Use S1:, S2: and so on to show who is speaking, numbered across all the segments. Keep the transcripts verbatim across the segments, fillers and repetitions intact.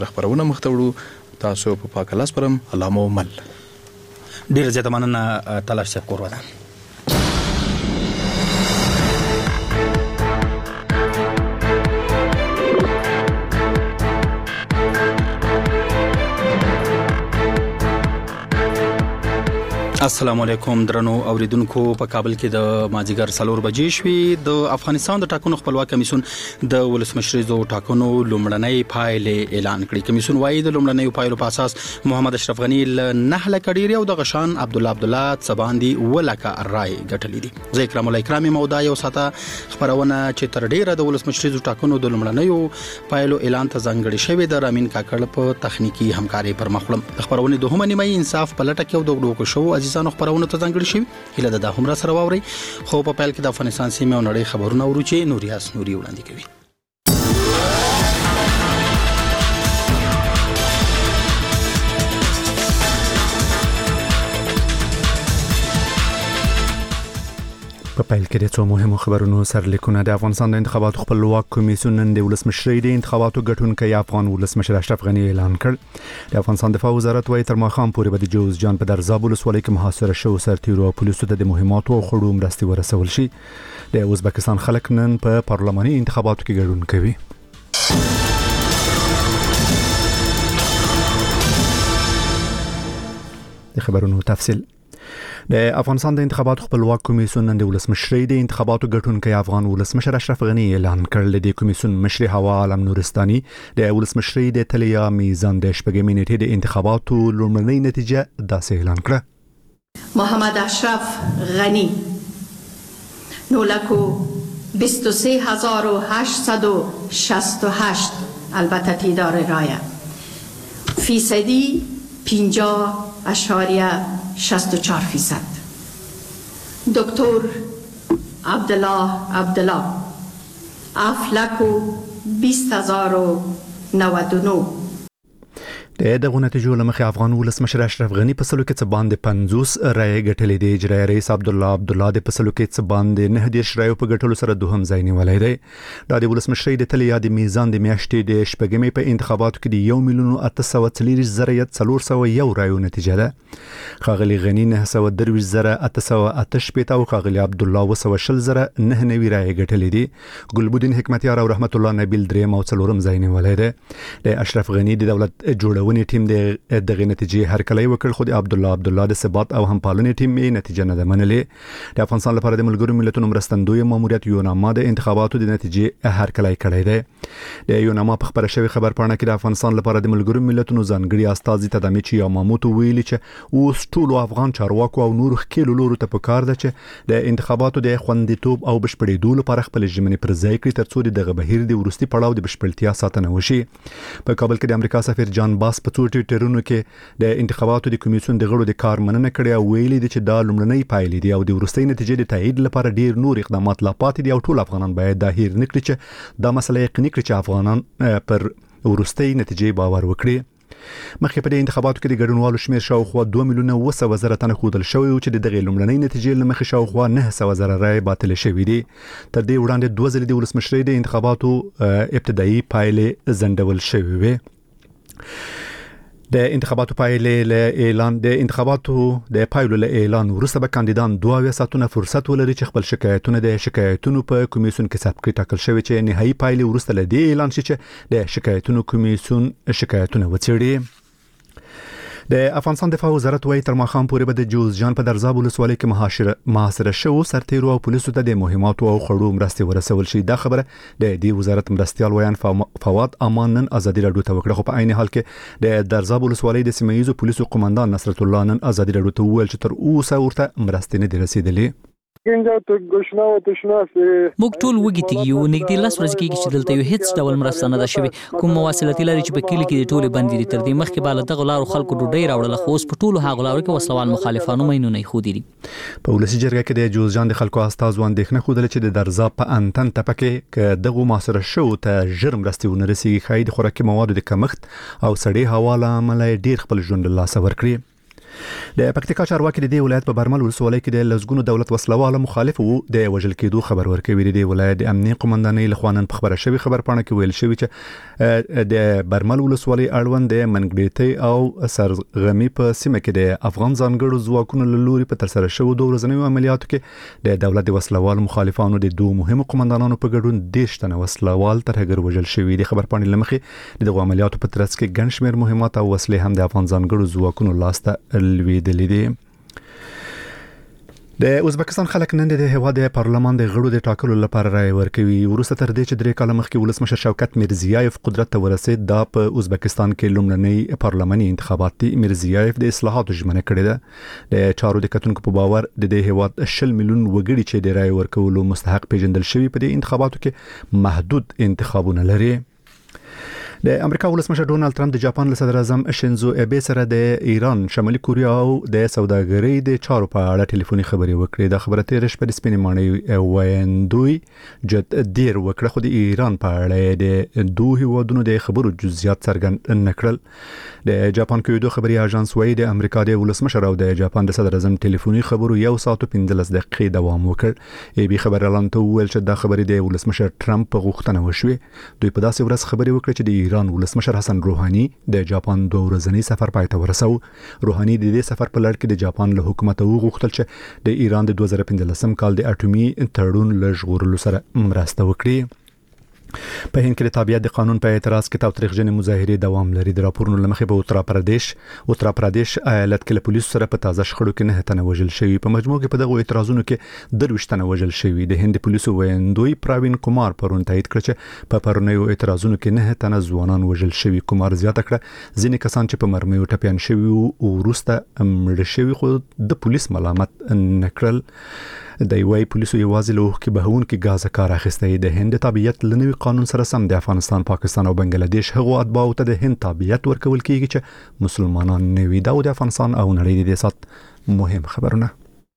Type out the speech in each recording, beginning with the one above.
S1: خبرونه مخته وړو تاسو په پاک لاس پرم علامه مل
S2: ډیر زیاته مننه تلاش صاحب کورونه. السلام علیکم درنو اوریدونکو. په کابل کې د مازیګر څلور بجې شوې. د افغانستان د ټاکنو خپلواک کمیسیون د ولسمشریزو ټاکنو لومړنۍ پایلې اعلان کړې. کمیسیون وايي د لومړنۍ پایلو په اساس محمد اشرف غنی له نه لک ډیر او د غشان عبد الله عبد الله څباندي ولکه رای ګټلې دي. زه اکرام الله اکرامي مودا یو ساته خبرونه چې تر ډیره د ولسمشریزو ټاکنو د لومړنۍ پایلو اعلان ته ځانګړي شوی د رامین کاکړ په تخنیکی همکاري پر مخلم. خبرونه دوه منیمه انصاف په لټه کې او د وګړو شو عزیزانو خبرونه ته ځانګړي شي. هله د همرا سره واوري خو په پیل کې د افغانستان سیمه او نړۍ خبرونه ورچې نوریاس نوري وړاندې کوي.
S3: په پیل کې د څو مهمو خبرونو سرلیکونه. د افغانستان د انتخاباتو خپلواک کمیسیون نن د ولسمشری د انتخاباتو ګټونکي افغان ولسمشر اشرف غنی اعلان کړ. د افغانستان دفاع وزارت وايي تر ماښام پورې به د جوز جان په درزاب ولسوالۍ کې محاصره شو سرتیرو او پولیسو ته د مهماتو او خړو مرستې ورسول شي. د ازبکستان خلک نن په پارلماني انتخاباتو کې ګډون کوي. د خبرونو تفصیل. د افغانستان د انتخاباتو خپلواک کمیسیون نن د ولسمشری د انتخاباتو ګټونکي افغان ولسمشر اشرف غنی اعلان کړل. د کمیسیون مشر هوا عالم نورستاني د ولسمشری د تلیا میزان د شپږمې نیټې د انتخاباتو لومړنۍ نتیجه داسې اعلان کړه.
S4: محمد اشرف غنی نه لک و بیست و سه هزار و هشتصد و شصت و هشت البته تعداد رای فیصدی پنجاه اشاریه شصت و چهار فیصد. دکتر عبدالله عبدالله افلک و بیست هزار و نود و نه.
S3: د دغه نتیجو لمخې افغان ولسمشر اشرف غنی په سلو کې څه باندې پنځوس رای ګټلې دي. اجرایي رئیس عبد الله عبد الله د په سلو کې څه باندې نه دیرش رای په ګټلو سره دوهم ځای نیولی دی. د ولسمشری د تلیا د میزان د میاشتې د شپږمې په انتخاباتو کې د یو میلیون اته سوه څلور زره څلور سوه یو رایو نتیجه ده. ښاغلي غنی نه سوه درویشت زره اته سوه اته شپېته او ښاغلي عبد الله اوه سوه شل زره نه نوي رای ګټلې دي. ګلبدین حکمتیار او رحمت الله نبیل دریم او څلورم ځای نیولی دی. د اشرف غنی د دولت جوړونې ټیم د دغه نتیجې هرکلی وکړ خو د عبد الله عبد الله د ثبات او همپالنې ټیم یې نتیجه نه ده منلې. د افغانستان لپاره د ملګرو ملتونو مرستندوی ماموریت یوناما د انتخاباتو د نتیجې هرکلی کړی دی. د یوناما په خبره شوی خبرپاڼه کې د افغانستان لپاره د ملګرو ملتونو ځانګړي استازي تدامیچی یاماموتو ویلي چې اوس ټولو افغان چارواکو او نورو ښکېلو لورو ته پکار ده چې د انتخاباتو د خوندیتوب او بشپړېدو لپاره خپل ژمنې پر ځای کړي ترڅو د دغه بهیر د وروستي پړاو د بشپړتیا ساتنه وشي. په کابل کې د امریکا سفیر جان باس په څو ټویټرونو کې د انتخاباتو د کمیسیون د غړو د کار مننه کړې او ویلي دي چې دا لومړنۍ پایلې دي او د وروستۍ نتیجې د تایید لپاره ډیر نور اقدامات لا پاتې دي او ټول افغانان باید دا هیر نه کړي چې دا مسله یقیني کړي چې افغانان پر وروستۍ نتیجې باور وکړي. مخکې په دې انتخاباتو کې د ګډونوالو شمېر شاوخوا دوه میلیونه اوه سوه زره تنه ښودل شوی و چې د دغې لومړنۍ نتیجې له مخې شاوخوا نه سوه زره رایې باطلې شوي دي. تر دې وړاندې دوه ځلې د ولسمشرۍ د انتخاباتو ابتدایي پایلې ځنډول شوې وې. د انتخاباتو پایلې له اعلان د انتخاباتو د پایلو له اعلان وروسته به کاندیدان دوه اویا ساعتونه فرصت ولري چې خپل شکایتونه د شکایتونو په کمیسیون کې ثبت کړي. ټاکل شوی چې نهایي پایلې وروسته له دې اعلان شي چې د شکایتونو کمیسیون شکایتونه وڅېړي. د افغانستان دفاع وزارت وايي تر ماښام پورې به د جوز جان په درزاب ولسوالۍ کې محاصره شو سرتیرو او پولیسو ته د مهماتو او خړو مرستې ورسول شي. دا خبره د دې وزارت مرستیال ویان فواد امان نن ازادي راډیو ته وکړه. خو په عین حال کې د درزاب ولسوالۍ د سیمه ییزو پولیسو قومندان نصرت الله نن ازادي راډیو ته وویل چې تر اوسه ورته مرستې نه دي رسیدلې.
S5: موږ ټول وګی تیو نګدي لاس ورځ کې چې دلته یو هیڅ ډول مرسته نه ده شوی. کوم مواصلاتي لري چې په کلی کې د ټوله باندې تر دې مخکې بالا دغه لارو خلکو ډوډۍ راوړل خو اوس په ټولو هغه لارو کې وسلوال مخالفانو مینو نه خو دي.
S3: په ولسی جرګه کې د جوز جان د خلکو استاد وندښنه خو دل چې د درزاب په انتن تپکه کې دغه محاصره شو ته جرم رستيونه رسیږي خاید خوراکي موادو د کمښت او سړې حواله عمله ډیر خپل ژوند له لاس ور کړی. د پکتیکا چارواکي د دې ولایت په برمل ولسوالۍ کې د لزګونو دولت وسلواله مخالف وو د وژل کېدو خبر ورکوي. د ولایت د امنیه قومندانۍ له خوا نن په خبره شوی خبر پاڼه کې ویل شوی چې د برمل ولسوالۍ اړوند د منګړیتي او سرغمي په سیمه کې د افغان ځانګړو ځواکونو له لوري په تر سره شوی دوه ورځنیو عملیاتو کې د دولت د وسلوال مخالفانو د دوه مهمو قومندانانو په ګډون دیش تنه وسلوال تر هغه وژل شوی. د خبر پاڼې لمخې د عملیاتو په ترڅ کې ګڼ شمېر مهمات او وسلې هم د افغان ځانګړو ځواکونو لاسته لویدلې دي. د ازبکستان خلک نن د هیواد د پارلمان د غړو د ټاکلو لپاره رائے ورکوي. وروسته تر دې چې درې کاله مخکې ولسمشر شوکت میرزیایف قدرت ته ورسید، دا په ازبکستان کې لومړنی پارلماني انتخابات دي. میرزیایف د اصلاحاتو ژمنه کړې ده. د چارو د کتونکو په باور د دې هیواد شل میلیون وګړي چې د رائے ورکولو مستحق پیژندل شوی په دې انتخاباتو کې محدود انتخابونه لري. د امریکا ولسمشر ډونالد ټرمپ د جاپان له صدر اعظم شینزو ابه سره د ایران، شمالي کوریا او د سوداګرۍ د چارو په اړه ټلیفوني خبرې وکړې. دا خبره تیر شپه د سپینې ماڼۍ وایندوی جد ډیر وکړه، خو د ایران په اړه د دوه هیوادونو د خبرو جزئیات څرګند نکړل. د جاپان کیدو خبري اژانس وایي د امریکا د ولسمشر او د جاپان د صدر اعظم ټلیفوني خبرو یو ساعت او پنځلس دقیقې دوام وکړ. ای بي خبر اعلان ته ویل چې دا خبرې د ولسمشر ټرمپ په غوښتنه وشوې. دوی په داسې ورځ خبرې وکړې چې د ایران ولسمشر حسن روحاني د جاپان دوه ورځنی سفر پای ته ورسو. روحاني د دې سفر په لړ کې د جاپان له حکومت وغوښتل چې د ایران د دوه زره پنځلسم کال د اټومي تړون له ژغورلو سره مرسته وکړي. په هند کې د تابعیت د قانون په اعتراض کې تاوتریخجنې مظاهرې دوام لري. د راپورونو لمخې په اتر پردیش اتر پردیش ایالت کې له پولیسو سره په تازه شخړو کې نه تنه وژل شوی. په مجموع کې په دغه اعتراضونو کې درویشت تنه وژل شوی. د هند پولیسو ویندوی پراوین کومار پرون تایید کړ چې په پرونیو اعتراضونو کې نه تنه ځوانان وژل شوی. کومار زیاته کړه ځینې کسان چې په مرمیو ټپيان شوی او وروسته مړ شوی خو د پولیس ملامت نکړل. د وی پولیسو یوازې له کې بهون کې غاز کار اخیسته. د هند تابعیت لنوي قانون سره سم د افغانستان، پاکستان او بنگلاديش هغو اتباعو ته د هند تابعیت ورکول کیږي چې مسلمانان نه وي. دا د افغانستان او نړۍ د سات مهم خبرونه.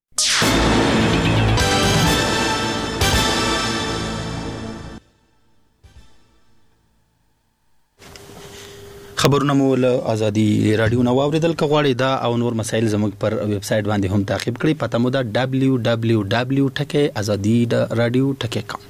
S2: خبرونه مو له ازادي رادیو نو اوریدل کغواړي. دا او نور مسایل زموږ پر ویب سټ باندې هم تعقیب کړئ. پته مو دا دبلیو دبلیو دبلیو ټکی ازادي رادیو ټکی کام.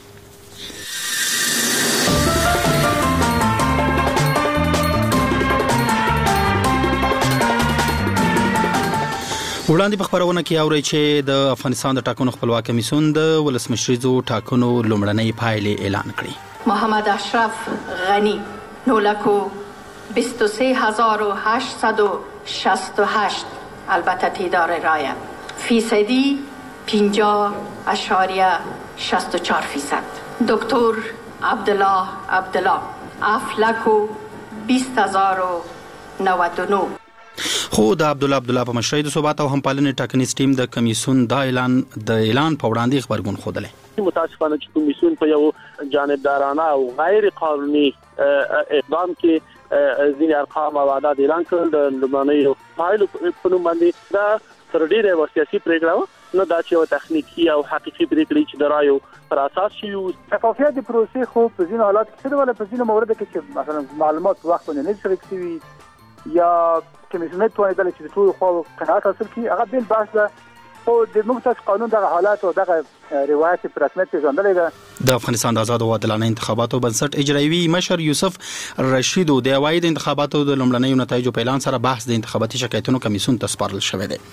S2: وړاندې په خبرونه کې اوري چې د افغانستان د ټاکنو خپلواک کمیسیون د ولسمشریزو ټاکنو لومړنۍ پایلې اعلان کړې.
S4: محمد اشرف غنی نو لکو بیست و سه هزار و هشتصد و شصت و هشت البته تعداد رای فیصدی پنجاه اشاریه شصت و چهار فیصد. دکتر عبدالله عبدالله افلکو بیست هزار و نود و نه.
S2: خو د عبدالله عبدالله په مشرۍ د ثبات او همپالنې ټاکنیز ټیم د کمیسیون د اعلان د اعلان په وړاندې خبرګون خوده.
S6: متاسفانه چې کمیسیون په یو جانبدارانه او غیر قانوني اقدام کې ځینې ارقام او اعداد اعلان کړل. د لومړنیو پایلو په نوم باندې دا تر ډیره یوه سیاسي پرېکړه وه، نه دا چې یوه تخنیکي او حقیقي پرېکړې چې د رایو پر اساس شوي وو.
S7: شفافیت د پروسې خو په ځینو حالات کې څه ډول په ځینو موردو کې چې مثلا معلومات په وخت باندې نه شریک شوي یا کمیسیون توانیدل چې د ټولو خواو قناعت حاصل کړي، هغه بل بحث ده. خو د موږ تاسو قانون دغه حالات او دغه روایت په رسمیت پیژندلې ده.
S2: د افغانستان د آزاد او عادلانه انتخاباتو بنسټ اجرایوي مشر یوسف رشید د وایي د انتخاباتو د لومړنیو نتایجو په اعلان سره بحث د انتخاباتي شکایتونو کمیسیون ته سپارل شوی دی.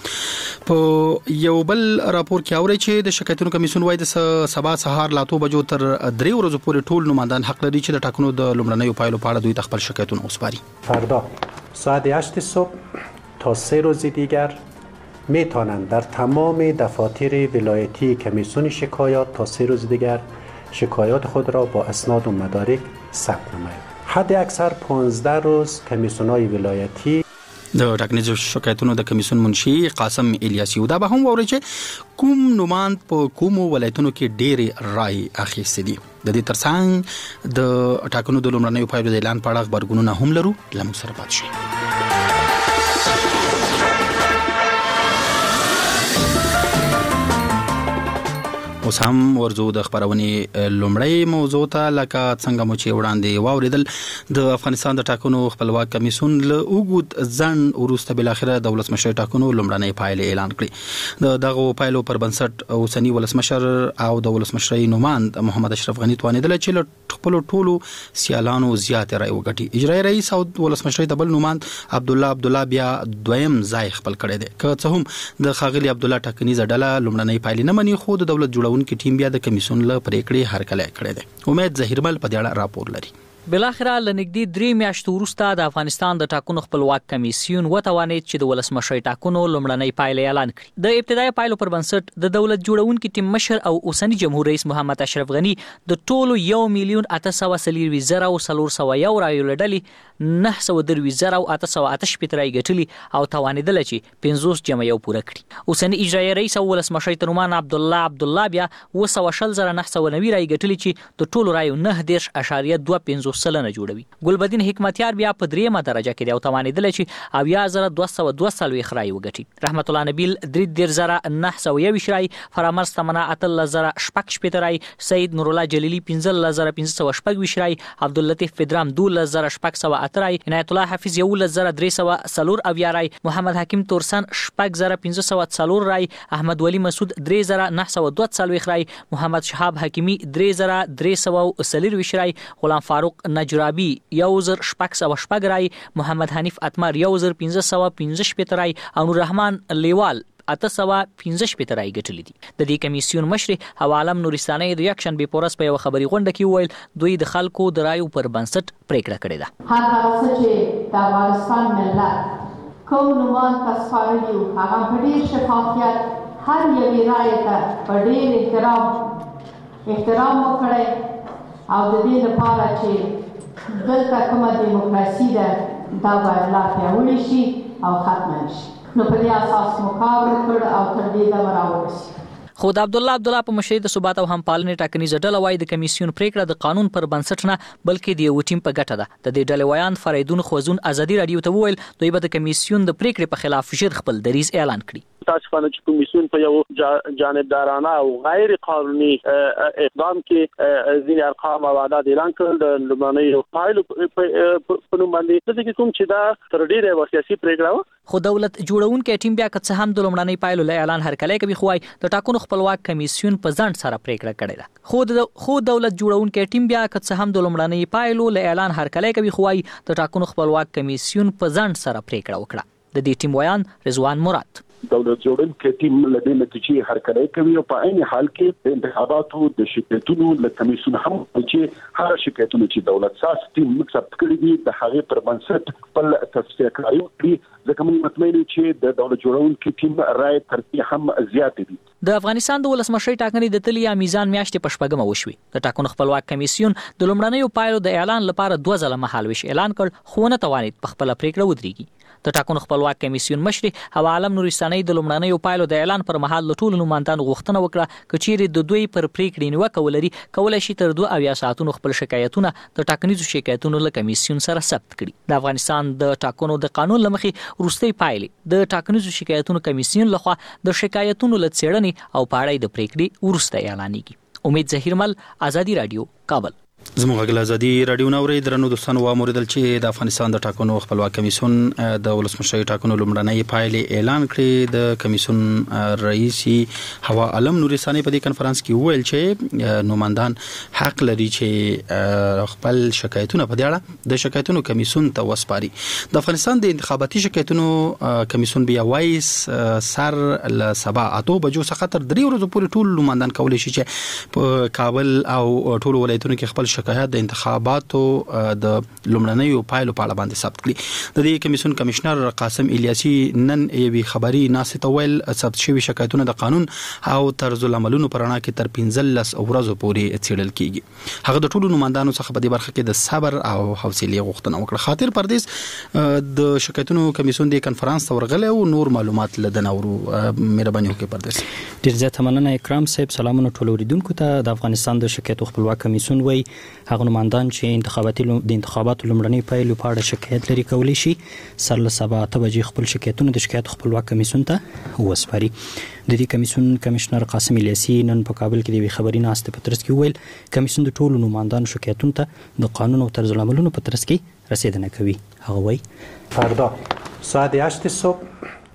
S2: په یو بل راپور کې اوري چې د شکایتونو کمیسیون وایي د سبا سهار لا تو بجو تر درې ورځې پورې ټول نمایندان حق لري چې د ټاکنو د لومړنیو پایلو په اړه دوی خپل شکایتونه وسپاري.
S8: فردا ساعت هشت صبح تا سه روز دیگر میتوانند در تمام دفاتر ولایتی کمیسیون شکایات تا سه روز دیگر شکایات خود را با اسناد و مدارک ثبت نمایند. حد اکثر پانزده روز کمیسیون‌های ولایتی
S2: د ټاکنیزو شکایتونو د کمیسیون منشي قاسم الیاسی دا به هم ووري چې کوم نوماند په کوم ولایتونو کې ډېر رای اخیستي دي. د دې ترڅنګ د ټاکنو د لومړنیو پایلو د اعلان په اړه خبرګونونه هم لرو. لمو سره پات شي. اوس هم ورزو د خبرونې لومړی موضوع ته لکه څنګه مو چې وړاندې واوریدل د افغانستان د ټاکنو خپلواک کمیسیون له اوږد ځنډ وروسته بل اخره د ولسمشر ټاکنو لومړنۍ پایلې اعلان کړې. د دغه پایلو پر بنسټ اوسنی ولسمشر او د ولسمشر نوماند محمد اشرف غنی توانیدل چې له خپل ټولو سیالانو زیات رای وګټي. اجرایي رئیس او ولسمشر د بل نوماند عبد الله عبد الله بیا دویم ځای خپل کړی دی. که څه هم د خاغلی عبد الله ټاکنیزه ډله لومړنۍ پایلې نه مني، خو د دولت جوړ کی ټیم بیا د کمیسیون له پریکړې هرکلی کړی دی. امید ظهیرمل په دې اړه راپور لري.
S5: بلاخره لنګدي درې میاشتې وروسته د افغانستان د ټاکنو خپلواک کمیسیون وتوانید چې د ولسمشر ټاکنو لومړنۍ پایلې اعلان کړي. د ابتدایي پایلو پر بنسټ د دولت جوړونکي ټیم مشر او اوسنی جمهور رئیس محمد اشرف غنی د ټولو یو میلیون اته سوه څلور زره او څلور سوه یو رایو لړلې نه سوه درویشت زره او اته سوه اته شپېته رایې ګټلي او توانیدل چې پنځوس جمع یو پوره کړي. اوسنی اجرایي رئیس او ولسمشر ترمان عبد الله عبد الله بیا اوه سوه شل زره نه سوه نوي رایې ګټلي چې د ټولو رایو نه دېرش اعشاریه دوه پنځوس سلنه جوړوي. ګلبدین حکمتیار بیا په دریمه درجه کې دی او توانیدل چې اویا زره دوه سوه دوه څلوېښت رایې وګټي. رحمت الله نبیل درې دېرش زره نه سوه یوویشت رایې، فرامرز تمنا اتلس زره شپږ شپېته رایې، سید نور الله جلیلي پنځلس زره پنځه سوه شپږ ویشت رایې، عبداللطیف فدرام دولس زره شپږ سوه اته رایې، عنایت الله حفیظ یولس زره درې سوه څلور اویا رایې، محمد حکیم تورسن شپږ زره پنځه سوه څلور رایې، احمد ولی مسعود درې زره نه سوه دوه څلوېښت رایې، محمد شهاب حکیمي درې زره درې سوه څلورویشت رایې، غلام فاروق نجرابي یو زر شپږ سوه شپږ رایې، محمد حنیف اتمر یو زر پنځه سوه پنځه شپېته رایې او نور رحمان لیوال اته سوه پنځه شپېته رایې ګټلې دي. د دې کمیسیون مشر حوالم نورستاني د یکشن بي پورس په یو خبري غونډه کې وویل دوی د خلکو د رایو پر بنسټ پریکړه کړې ده.
S4: هر هغه څه چې د افغانستان ملت کوم نومان تسپارلي وو هغه په ډېر شفافیت هر یوې رایې ته په ډېر احترام احترام وکړی او د دې لپاره چې دلته کومه دیموکراسي ده دا باید لا پیاوړې شي او ختمه نه شي. نو په دې اساس مو کار وکړ او تر دې دمه راورسېد.
S5: خو د عبدالله عبدالله په مشرۍ د ثبات او همپالنې ټاکنیزه ډله وایي د کمیسیون پریکړه د قانون پر بنسټ نه بلکې د یو ټیم په ګټه ده. د دې ډلې ویان فریدون خوځون ازادي راډیو ته وویل دوی به د کمیسیون د پریکړې په خلاف ژر خپل دریځ اعلان کړي.
S6: متاسفانه چې کمیسیون په یو جانبدارانه او غیر قانوني اقدام کې ځینې ارقام او اعداد اعلان کړل د لومړنیو پایلو په نوم باندې، د دې کوم چې دا تر ډېره سیاسي پریکړه وه.
S5: خو دولت جوړونکي ټیم بیا که څه هم د لومړنۍ پایلو له اعلان هرکلی کوي، خو وايي د ټاکنو خپلواک کمیسیون په ځنډ سره پریکړه کړې ده. خو د خو دولت جوړونکي ټیم بیا که څه هم د لومړنۍ پایلو له اعلان هرکلی کوي، خو وايي د ټاکنو خپلواک کمیسیون په ځنډ سره پریکړه وکړه. د دې ټیم ویان رضوان مراد
S9: دولت جوړونکي ټیم له دې نتیجې هرکلی کوي او په عین حال کې د انتخاباتو د شکایتونو له کمیسیون هم چې هر شکایتونه چې دولت ساز ټیم ثبت کړي دي د هغې پر بنسټ خپل تصفیه کوي، ځکه موږ مطمئن یو چې د دولت جوړونکي ټیم رای ترتیب هم زیات دي.
S5: د افغانستان د ولسمشر ټاکنې د تلیا میزان میاشتې په شپږمه وشوي. د ټاکنو خپلواک کمیسیون د لومړنیو پایلو د اعلان لپاره دوه ځله مهالویش اعلان کړ، خو نه توانید په خپله پریکړه ودرېږي. د ټاکنو خپلواک کمیسیون مشر هوا عالم نورستاني د لومړنیو پایلو د اعلان پر مهال له ټولو نوماندانو غوښتنه وکړه که چیرې د دوی پر پریکړې نیوکه ولري کولی شي تر دوه اویا ساعتونو خپل شکایتونه د ټاکنیزو شکایتونو له کمیسیون سره ثبت کړي. د افغانستان د ټاکنو د قانون له مخې وروستۍ پایلې د ټاکنیزو شکایتونو کمیسیون لخوا د شکایتونو له څېړنې او په اړه د پریکړې وروسته اعلانېږي. امید ظهیرمل، ازادي راډیو، کابل.
S2: زموږ غږ ازادي راډیو نوري درنو دوستانو واوریدل چې د افغانستان د ټاکنو خپلواک کمیسیون د ولسمشر ټاکنو لومړنۍ پایلې اعلان کړې. د کمیسیون رئیس هوا عالم نورستاني په دې کنفرانس کې وویل چې نوماندان حق لري چې خپل شکایتونه په دې اړه د شکایتونو کمیسیون ته وسپاري. د افغانستان د انتخاباتي شکایتونو کمیسیون بیا وایي سر ل سبا اتو بجو څخه تر درې ورځې پورې ټول نوماندان کولی شي چې په کابل او ټول ولایتونو کې خپل شکایت د انتخاباتو د لومړنیو پایلو په اړه باندې ثبت کړي. د دې کمیسیون کمشنر قاسم الیاسي نن یوې خبري ناسې ته ویل ثبت شوي شکایتونه د قانون او طرز العملونو په رڼا کې تر پنځلس ورځو پورې څېړل کیږي. هغه د ټولو نوماندانو څخه په دې برخه کې د صبر او حوصلې غوښتنه وکړه. خاطر پردیس د شکایتونو کمیسیون د کنفرانس ته ورغلی او نور معلومات له نورو مهرباني وکړئ. پردیس
S10: ډیر زیات مننه اکرام صاحب. سلامونه ټول اوریدونکو ته. د افغانستان د شکایتو خپلواک کمیسیون وایي هغه نمائندان چې انتخاباتي د انتخاباتو لومړنۍ پایلو په اړه شکایت لري کولی شي سر له سبا اته بجې خپل شکایتونه د شکایت خپلواک کمیسیون ته وسپاري. د دې کمیسیون کمشنر قاسم الیاسی نن په کابل کې د یوې خبري ناستې په ترڅ کې وویل کمیسیون د ټولو نمائندانو شکایتونو ته د قانون او طرز العملونو په ترڅ کې رسیدنه کوي. هغه وایي
S8: فردا ساعت هشت صبح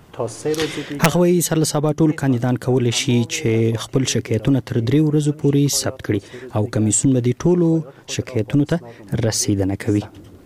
S10: هغه وایي سر له سبا ټول کاندیدان کولی شي چې خپل شکایتونه تر درې ورځو پورې ثبت کړي او کمیسیون به د ټولو شکایتونو ته رسیدنه کوي.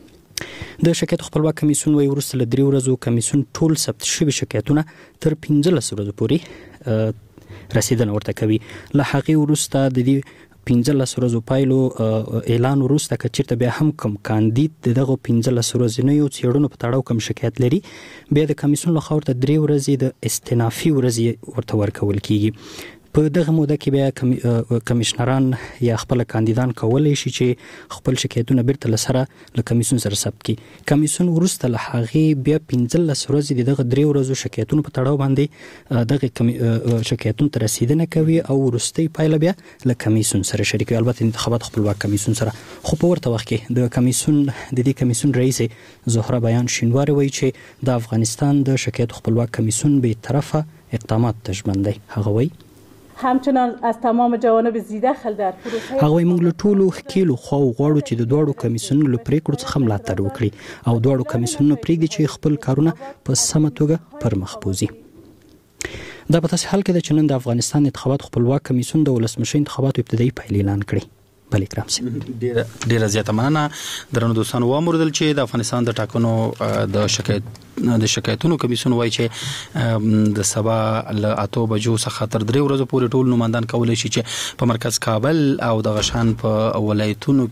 S10: د شکایت خپلواک کمیسیون وایي وروسته له درې ورځو کمیسیون ټول ثبت شوي شکایتونه تر پنځلس ورځو پورې رسیدنه ورته کوي. له هغې وروسته د دې پنځلس ورځو پایلو اعلان وروسته که چیرته بیا هم کوم کاندید دغه پنځلس ورځنیو څېړنو په تړاو کوم شکایت لري بیا د کمیسیون لخوا ورته درې ورځې د استنافي ورځې ورته ورکول کیږي. په دغه موده کې بیا کمیشنران یا خپل کاندیدان کولی شي چې خپل شکایتونه بیرته لسره له کمیسیون سره ثبت کړي. کمیسیون وروسته له هغې بیا پنځلس ورځې دغه درې ورځو شکایتونو په تړاو باندې دغه شکایتونو ته رسیدنه کوي او وروستۍ پایله بیا له کمیسیون سره شریکوي. البته انتخابات خپلواک کمیسیون سره. خو په ورته وخت کې د کمیسیون د دې کمیسیون رئیس زهره بیان شینواری وایي چې د افغانستان د شکایت خپلواک کمیسیون به طرفه اقدامات ته ژمن دی. هغه وایي
S11: همچنان از تمام جوانب زیده خل در پروسه
S10: هغه موږ له ټولو ښکیلو خواو غواړو چې د دواړو کمیسیونونو له پریکړو څخه ملاتړ وکړي او دواړو کمیسیونونو پرېږدي چې خپل کارونه په سمه توګه پر مخ بوځي. دا په تاسې حال کې ده چې نن د افغانستان انتخابات خپلواک کمیسیون د ولسمشر انتخاباتو ابتدایي پایلې اعلان کړي. بل اکرام سي
S2: ډیره ډیره زیاته مننه. درنو دوستانو وامردل چې د افغانستان د ټاکنو د شکایت د شکایتونو کمیسیون وایي چې د سبا له اته بجو څخه تر درې ورځې پورې ټول نمائندان کولی شي چې په مرکز کابل او د غشان په ولایتونو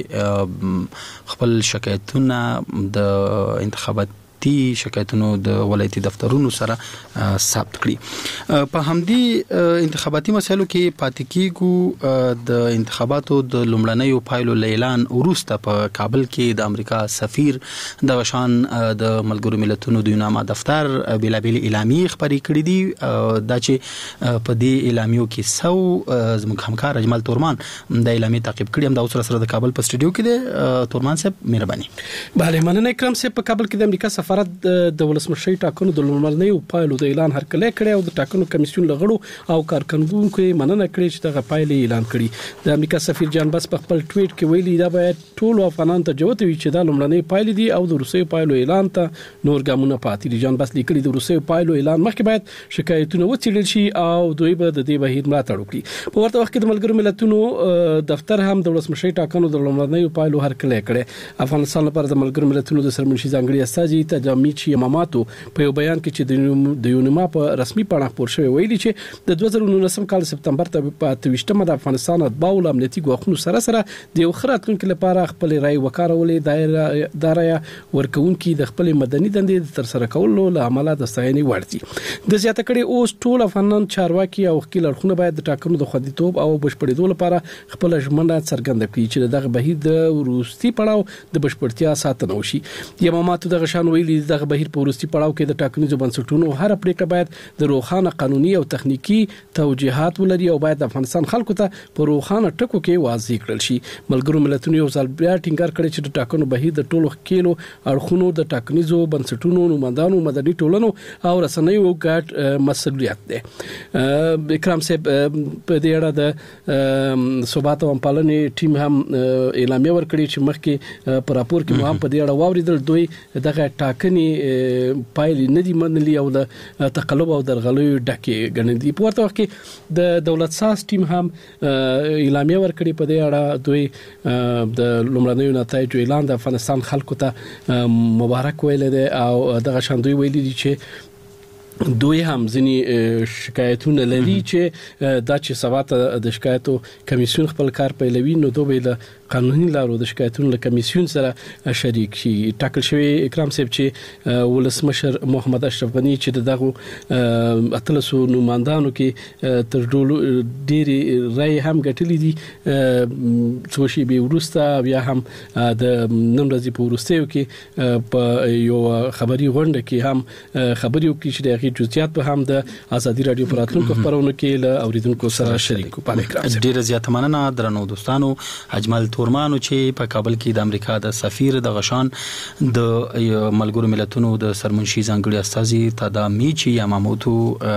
S2: کې خپل شکایتونه د انتخابات شکایتونو د ولایتي دفترونو سره ثبت کړي. په همدې انتخاباتي مسایلو کې پاتې کیږو. د انتخاباتو د لومړنیو پایلو اعلان وروسته په کابل کې د امریکا سفیر د غشان د ملګرو ملتونو د یوناما دفتر بېلابېل اعلامیې خپرې کړې دي. دا چې په دې اعلامیو کې سو زموږ همکار اجمل تورمان د اعلامیې تعقیب کړي. هم د اوس سره د کابل په سټوډیو کې دی. تورمان صاحب مهرباني.
S12: بله مننه اکرام صاحب. په کابل کې د امریکا سفارت د ولسمشر ټاکنو د لومړنیو پایلو د اعلان هرکلی کړی او د ټاکنو کمیسیون لغړو او کارکوونکو مننه کړې چې دغه پایلې اعلان کړي. د امریکا سفیر جان بس په خپل ټویټ کې ویلي دا باید ټول افغانان ته جوته وي چې دا لومړنۍ پایلې دي او د روسي پایلو اعلان ته نور ګامونه پاتې دي. جان بس لیکلي د روسي پایلو اعلان مخکې باید شکایتونه وڅېړل شي او دوی به د دې بهیر ملاتړ وکړي. په ورته وخت کې د ملګرو ملتونو دفتر هم د ولسمشر ټاکنو د لومړنیو پایلو هرکلی کړی. افغانستان لپاره د ملګرو ملتونو د سرمنشي ځانګړي استازي تجامیچ یماماتو په یو بیان کې چې د یونیما په رسمي پاڼه خپور شوی ویلي چې د دوه زره نولسم کال سپتمبر ته په اتهویشتمه د افغانستان اتباع او امنیتي ګواښونو سره سره د یو ښه راتلونکي لپاره خپل رای وکارولې دایره داریا ورکوونکي د خپل مدني دندې د ترسره کولو له امله د ستاینې وړ دي. د زیاته کړي اوس ټول افغانان چارواکي او خپل اړخونه باید د ټاکنو د خوندیتوب او بشپړېدو لپاره خپل ژمنه څرګنده کړي چې دغه بهیر د وروستي پړاو د بشپړتیا ساتنه وشي. یماماتو دغه شان ویلي دغه بهیر په وروستي پړاو کې د ټاکنیزو بنسټونو هر پریکړه باید د روښانه قانوني او تخنیکی توجیهات ولري او باید د افغانستان خلکو ته په روښانه ټکو کې واضح کړل شي. ملګرو ملتونو یو ځل بیا ټینګار کړی چې د ټاکنو بهیر د ټولو ښکیلو اړخونو د ټاکنیزو بنسټونو نمائندانو مدني ټولنو او رسنیو ګډ مسؤلیت دی. اکرام صاحب په دې اړه د ثبات او پالنې ټیم هم اعلامیه ورکړي چې مخکې په راپور کې مو هم په دې اړه واوریدل. دوی دغه ټاکنې پایلې نه دي منلي او د تقلب او درغلیو ډکې ګڼل دي. په ورته وخت کې د دولت ساز ټیم هم اعلامیه ورکړي په دې اړه. دوی د لومړنیو نتایجو اعلان د افغانستان خلکو ته مبارک ویل دي او دغه شان دوی ویلي دي چې دوی هم ځینې شکایتونه لري چې دا چې سبا د شکایتو کمیسیون خپل کار پیلوي نو دوی له قانوني لارو د شکایتونو له کمیسیون سره شریک شي. ټاکل شوی اکرام صاحب چې ولسمشر محمد اشرف غنی چې دغه اتلسو نمائندانو کې تر ټولو ډېری رای هم ګټلې دي. څو شی به ورسته بیا هم د نن ورځې په ورستیو کې په یو خبري غونډه کې هم خبري وکړي چې دغه جزئیات به هم د ازادي رادیو پر راتلونکو خبرونو کې له اوریدونکو سره شریک کو. پاله اکرام
S2: ډیره زیاته مننه درنو دوستانو. اجمل تورمان چې په کابل کې د امریکا د سفیر د غشان د ملګرو ملتونو د سرمنشي ځانګړي استازي تادامیچی یاماموتو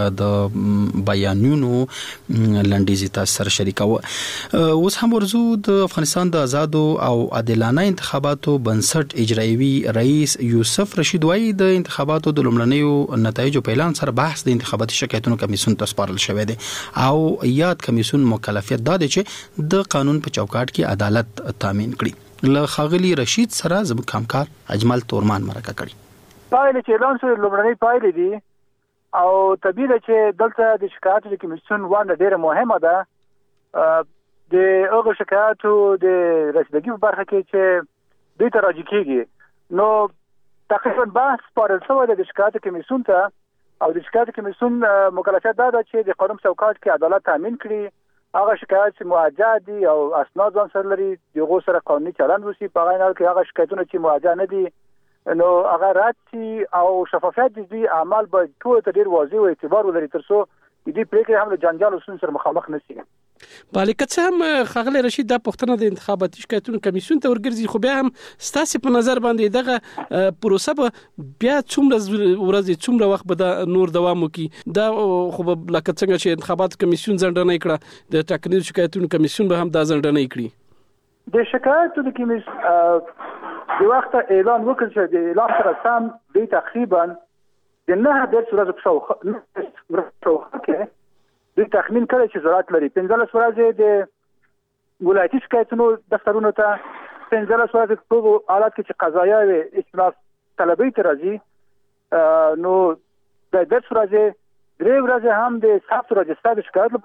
S2: د بیانونو لنډیزي تاسو سره شریکاوه. اوس هم ورزو د افغانستان د آزادو او عادلانه انتخاباتو بنسټ اجرایوي رئیس یوسف رشید وایي د انتخاباتو د لومړنیو نتایجو په اعلان سره بحث د انتخاباتي شکایتونو کمیسیون ته سپارل شوی دی او یاد کمیسیون مکلفیت دا دی چې د قانون په چوکاټ کې عدالت تامین کړي. له خاغلی رشید سره زموږ همکار اجمل تورمان مرکه کړي.
S7: پایله چې اعلان شوی لومړنۍ پایله دي او طبیعي ده چې دلته د شکایتو کمیسیون ونه ډیره مهمه ده. د هغه شکایتو د رسیدګۍ په برخه کې چې دوی ته راجع کیږي نو تقریبا بحث سپارل شوی د شکایتو کمیسیون ته او د شکایت کمیسیون مکلفیت دا ده چې د قانون چوکاټ کې عدالت تامین کړي. هغه شکایت چې موجه دي او اسناد ځان سره لري دغه سره قانوني چلند وشي په غیر حال کې هغه شکایتونه چې موجه نه دي نو هغه رد شي او شفافیت دي عمل به ټول ته ډیر واضح او اعتبار ولري ترڅو دې پریکړه هم د جنجال اصول سره مخامخ نشي.
S12: بله که څه هم خاغلی رشید دا پوښتنه د انتخاباتي شکایتونو کمیسیون ته ورګرځي خو بیا هم ستاسو په نظر باندې دغه پروسه به بیا څومره ورځې څومره وخت به دا نور دوام وکړي دا خو به لکه څنګه چې انتخابات کمیسیون ځنډنه کړه د ټاکنیزو شکایتونو کمیسیون به هم دا ځنډنه کړي. د شکایتو د کمیسیون د وخت اعلان وکړ چې د اعلان سره سم دی تقریبا د نه د ورځې په شاوخوا کې دوی تخمین کړی چې ضرورت لري پنځلس ورځې د ولایتي شکایتونو دفترونو ته پنځلس ورځې په حالت کې چې قضایا وي استناف طلبي ته راځي نو د دس ورځې درې ورځې هم د ثبت راجستر شکایت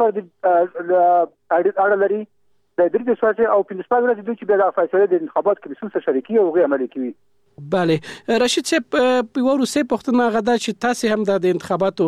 S12: لپاره اړه لري د درې ورځې او پنځه ورځې دوی چې د فیصله د انتخابات کمیسیون سره شریکي او غي عملي کوي. بله رشید صاحب په ورسې پښتنه غدا چې تاسو هم د انتخاباتو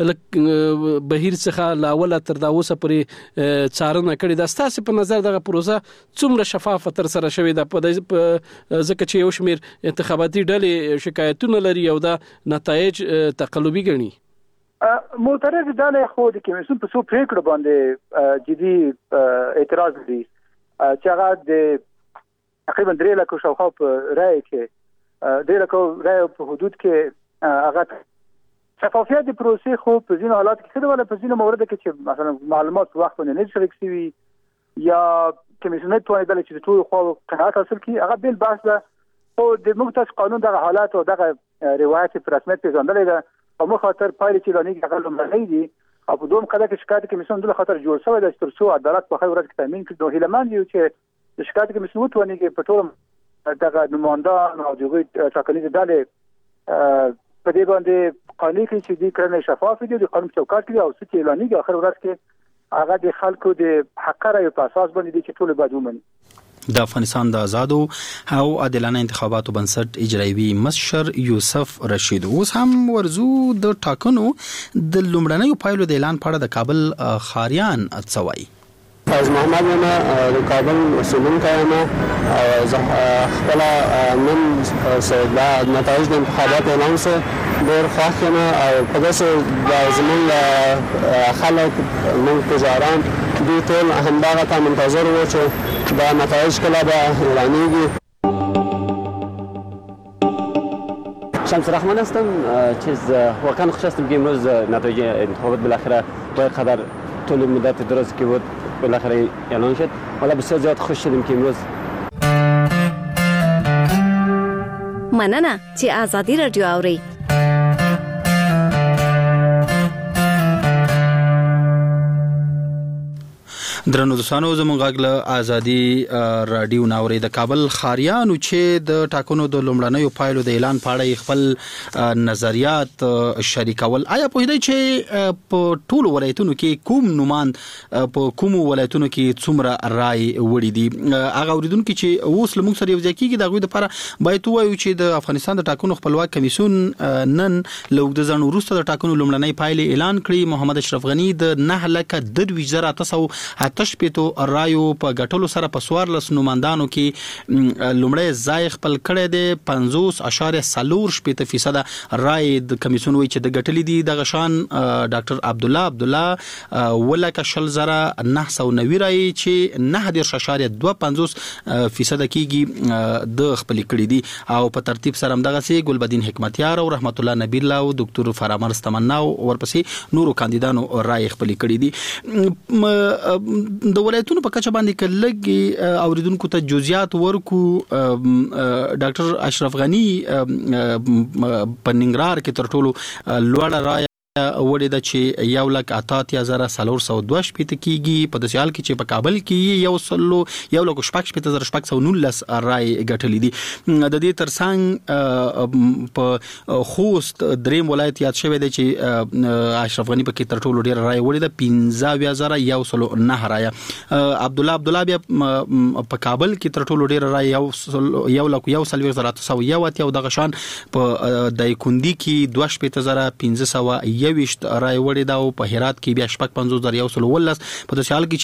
S12: بهیر څخه لاول تر دا اوسه پرې څارنه کړې ده تاسو په نظر دغه پروسه څومره شفافه تر سره شوې ده په ځکه چې یو شمیر انتخاباتي ډلې شکایتونه لري او دا نتایج تقلبي ګڼي.
S7: معترض ډلې خو د کمیسیون په څو پریکړو باندې جدي اعتراض لري چې هغه د تقریبا درې لکه شاوخوا په رای کې ډېر کو رای په حدود کې هغه شفافیت د پروسې خو په ځینو حالات کې خدای ولا په ځینو موارد کې چې مثلا معلومات په وخت باندې نه شریک شوي یا کمیسیون ته د چې ټول خو قناعت حاصل کی هغه بل بحث ده او د مختص قانون دغه حالات او دغه روایت په رسمیت پیژندل ده او مخاطر پایله چې لانی هغه لمړی دي او په دوم کله کې شکایت کمیسیون د خاطر جوړ شوی د ترڅو عدالت په خیر ورځ کې تامین کړي. نو هیلمان یو چې د شکایت کمیسیون وتونی کې په ټول دغه نمائندان او دغه ټاکنیز ډلې په دې باندې قانوني کې چې د کړنې شفاف دي د قانون چوکاټ کې او څه اعلاني کې اخر ورځ کې هغه د خلکو د حق رایو په اساس باندې چې ټول باید ومني.
S2: د افغانستان د آزادو او عادلانه انتخاباتو بنسټ اجرایوي مشر یوسف رشید اوس هم ورزو د ټاکنو د لومړنیو پایلو د اعلان په اړه د کابل خاریان څوي.
S13: از محمد یم د کابل اوسیدونکی یم او زه خپل نن د نتایج د انتخاباتو اعلان سره ډېر خوښ یم او په داسې زموږ خلک موږ تجاران دوی ټول همدغه ته منتظر وو چې دا نتایج کله به اعلانیږي.
S14: شمس الرحمن هستم. چیز واقعا خوش هستم که امروز نتایج انتخابات بالاخره با قدر طول مدت درازی که بود بالاخره اعلان شد. حالا بسیار زیاد خوش شدیم که امروز
S15: مننه چې آزادی رادیو اوري.
S2: درنو دوستانو زموږ غږ ازادي رادیو ناوري د کابل خاریانو چې د ټاکنو د لومړنیو پایلو د اعلان په اړه خپل نظریات شریکول. آیا په دې چې په ټولو ولایتونو کې کوم نوماند په کوم ولایتونو کې څومره رائے وړي دي هغه اوریدونکو چې اوس لمونږ سره یو ځای کېږي دغه لپاره باید وایو چې د افغانستان د ټاکنو خپلواک کمیسیون نن لوګ د ځنو وروسته د ټاکنو لومړنۍ پایلې اعلان کړې. محمد اشرف غنی د نه لکه د ویزره تاسو اتش پیتو رایو په غټلو سره په سوارلس نوماندانو کې لومړی ځای خپل کړی دی پنځوس اشاریه څلور شپېته فیصد رای د کمیسیون وی چې د غټلې دي د غشان ډاکټر عبد الله عبد الله ولکه شل زره نه سو نوي رای چې نه د اشاریه دوه پنځوس فیصد کېږي د خپل کړی دي او په ترتیب سره دغه سي ګلبدین حکمتیار او رحمت الله نبی الله او ډاکټر فرامرز تمنا او ورپسې نورو کاندیدانو رائے خپل کړی دي د ولایتونو په کچه باندې کلګي اوریدونکو ته جزئیات ورکو ډاکټر اشرف غنی په ننګرهار کې تر ټولو لوړه رائے وړي د چې یو لک اتاتیا زره څلور سوه دوه شپېته کېږي په داسې حال کې چې په کابل کې یو سلو یو لک شپږ شپېته زره شپږ سوه نولس رای ګټلې دي د دې ترڅنګ په خوست دریم ولایت یاد شوی دی چې اشرف غنی پکې تر ټولو ډېر رای وړي د پنځه اویا زره یو سلو نه رای عبد الله عبد الله بیا په کابل کې تر ټولو ډېر رای یو یو لک یو سلوي زره تاسو یو اتیا د غشان په دایکندي کې دوه شپېته زره پنځه سوه یويشت رای وړي دا او په هرات کې بیا شپږ پنځوس زره یو سلو ولس په داسې حال کې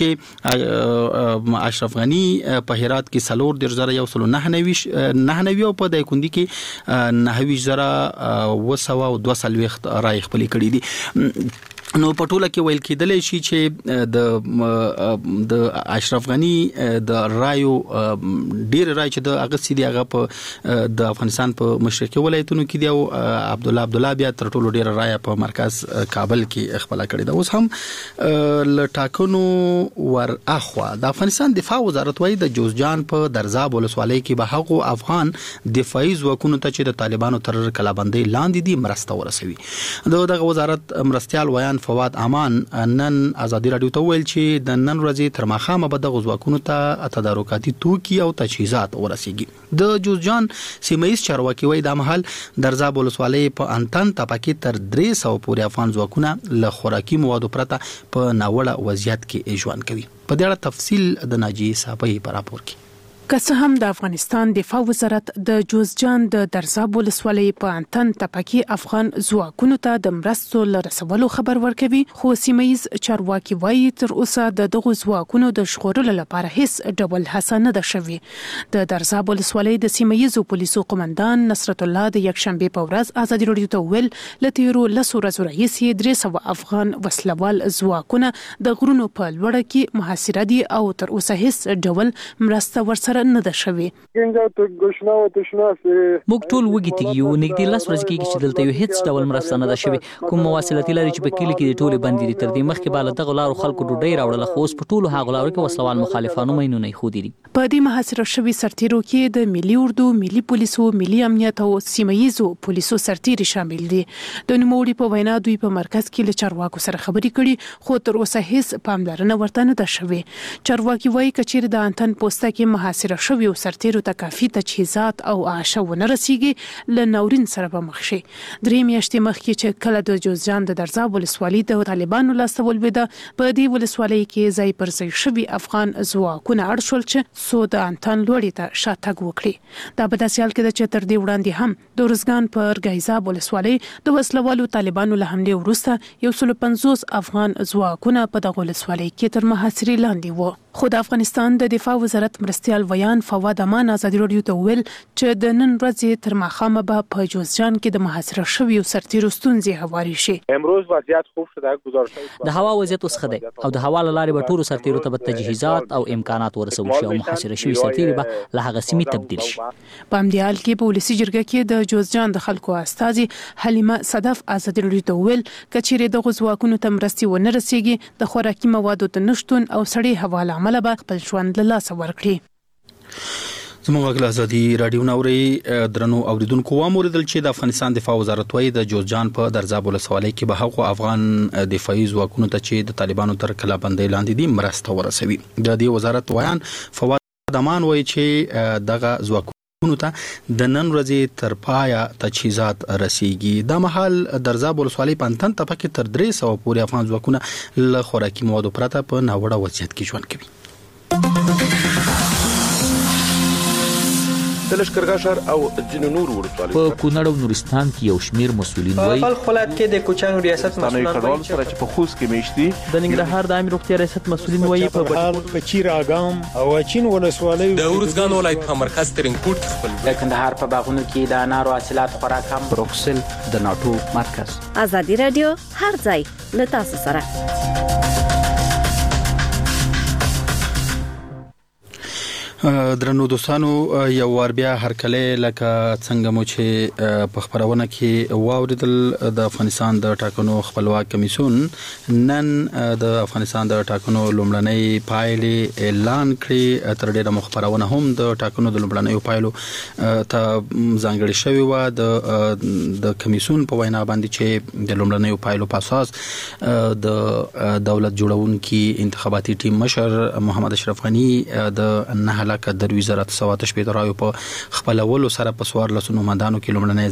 S2: چې اشرف غنی په هرات کې څلور دېرش زره یو سلو نه نوي نه نوي او په دایکندي کې نهه ویشت زره اوه سوه او دوه څلوېښت رای خپل کړي دي نو په ټوله کې ویل کېدلی شي چې د د اشرف غنی د رایو ډیر رای چې د اغستی دی هغه په د افغانستان په مشرقي ولایتونو کې دی او عبد الله عبد الله بیا تر ټولو ډیر رای په مرکز کابل کې خپل کړی دا اوس هم لټاکنو ور اخوا د افغانستان دفاع وزارت وايي د جوزجان په درزاب ولسوالۍ کې به هغو افغان دفاعي ځواکونو ته چې د طالبانو تر کلابندۍ لاندې دي مرسته ورسوي دغه وزارت مرستيال ویان فواد امان نن ازادي رادیو ته ویل چې د نن ورځې تر ماخامه به د غوځواکونو ته تدارکاتي توکي او تجهیزات ورسیږي د جوزجان سیمایي چارواکي وایي د مهال درزاب ولسوالۍ په انتن تپاکي تر درې سوه پورې افغان ځواکونه له خوراکي موادو پرته په ناوړه وضعیت کې ژوند کوي په دې اړه تفصیل د ناجی صاحب په راپور کې
S16: که څه هم د افغانستان دفاع وزارت د جوزجان د درزاب ولسوالۍ په انتن تپاکي افغان ځواکونو ته د مرستو لرسولو خبر ورکوي خو سیمایز چارواکي وایي تر اوسه د دغو ځواکونو د ژغورلو لپاره هیڅ ډول هڅه نه ده شوې د درزاب ولسوالۍ د سیمایزو پولیسو قومندان نصرت الله د یکشنبه په ورځ ازادي رادیو ته ویل ل تیرو لسو ورځو راهیسې درې سوه افغان وسلوال ځواکونه د غرونو په لوړه کې محاصره دي او تر اوسه هیڅ ډول مرسته ورسره نه ده شوې
S5: موږ ټول وګی تیو نګدي لاس ورځ کې چې دلته یو هیڅ ډول مرسته نه ده شوې کوم مواصلاتي لارې چې په کلی کې ټوله بندي دي تر دې مخکې بالا دغه لارو خلکو ډوډۍ راوړل خو اوس په ټولو هغه لارو کې وسلوال مخالفانو مینو نه خو دي
S16: په دې محاصره شوی سرتیرو کې د ملي اردو ملي پولیسو ملي امنیت او سیمایزو پولیسو سرتیري شامل دي د نوموړي په وینا دوی په مرکز کې له چارواکو سره خبرې کړي خو تر اوسه هیڅ پاملرنه ورته نه ده شوې چارواکي وایي کچېر د انتن پوسټه کې محاصره شوی او سرتیرو ته کافي تجهیزات او عاشه ونه رسیږي ل ناورین سره به مخ شي درې میاشتې مخکې چې کله د جوزجان د درزاب ولسوالۍ د طالبانو لاسته ولوېده په دې ولسوالۍ کې ځای پر ځای شوي افغان ځواکونه اړ شول چې سو د انتن لوړې ته شاتګ وکړي دا په داسې حال کې ده چې تر دې وړاندې هم د ارزګان په ارګایزاب ولسوالۍ د وسلوالو طالبانو له حملې وروسته یو سل پنځوس افغان ځواکونه په دغه ولسوالۍ کې تر محاصرې لاندې وو خو د افغانستان د دفاع وزارت مرستيال ویان فواد امان ازادي رادیو ته ویل چې د نن ورځې تر ماخامه به په جوزجان کې د محاصره شوی او سرتیرو ستونزې هواري شي
S17: امروز وضعیت خوب شده گزارش
S5: د هوا وضعیت اوس ښه دی او د هوا لارې به ټولو سرتیرو ته تجهیزات او امکانات ورسول شي او محاصره شوی سرتیري به له هغه سیمې تبدیل شي
S16: په همدې حال کې په ولسي جرګه کې د جوزجان د خلکو استازي حلیمه صدف ازادي رادیو ته ویل کچېرې د غوځواکونو ته مرستي ونه رسیږي د خوراکي موادو د نشټون او سړې هوا له امله به خپل ژوند له لاسه ورکړي
S2: زموږ غږ ازادي رادیو نوري درنو اوریدونکو واموردل چې د افغانستان دفاع وزارت وايي د جوزجان په درزاب ولسوالۍ کې به هغو افغان دفاعي ځواکونو ته چې د طالبانو تر کلابندۍ لاندې دي مرسته ورسوي د دې وزارت ویان فواد امان وايي چې دغه ځواکونو ته د نن ورځې تر پایا تجهیزات رسیږي د مهال درزاب ولسوالۍ په انتن تپاکي تر درې سوه پورې افغان ځواکونه له خوراکي موادو پرته په ناوړه وضعیت کې ژوند کوي
S18: د لشکرګاه او ځینو نور ولسوالیو
S19: په کونړ او نورستان کې یو شمیر مسؤلین وایي
S20: په ولایت کې د کوچانو ریاست مسؤلین
S18: وایي چې په خوست کې میشتي
S20: د ننګرهار د عامه روغتیا ریاست مسؤلین وایي په
S21: بهار په چیراګام او چین ولسوالیو
S22: د ورزګان ولایت په مرکز ترنګوټ خپل
S23: د کندهار په باغونو کې د انارو حاصلات خورا کم.
S10: بروکسل د ناتو مرکز.
S15: ازادي رادیو هر ځای له تاسو سره.
S2: درنو دوستانو یو ور بیا هر کله لکه څنګه مو چې په خبرونه کې واوریدل د افغانستان د ټاکنو خپلواک کمیسیون نن د افغانستان د ټاکنو لومړنۍ پایلې اعلان کړې. تر ډیره مخبرونه هم د ټاکنو د لومړنۍ پایلو ته ځانګړي شوی و د د کمیسیون په وینا باندې چې د لومړنۍ پایلو په اساس د دولت جوړونکي انتخاباتي ټیم مشر محمد اشرف غنی د نه لکه د وزارت سوات شپې درایو په خپلولو سره په سوار لسونو مندانو کې لومړنۍ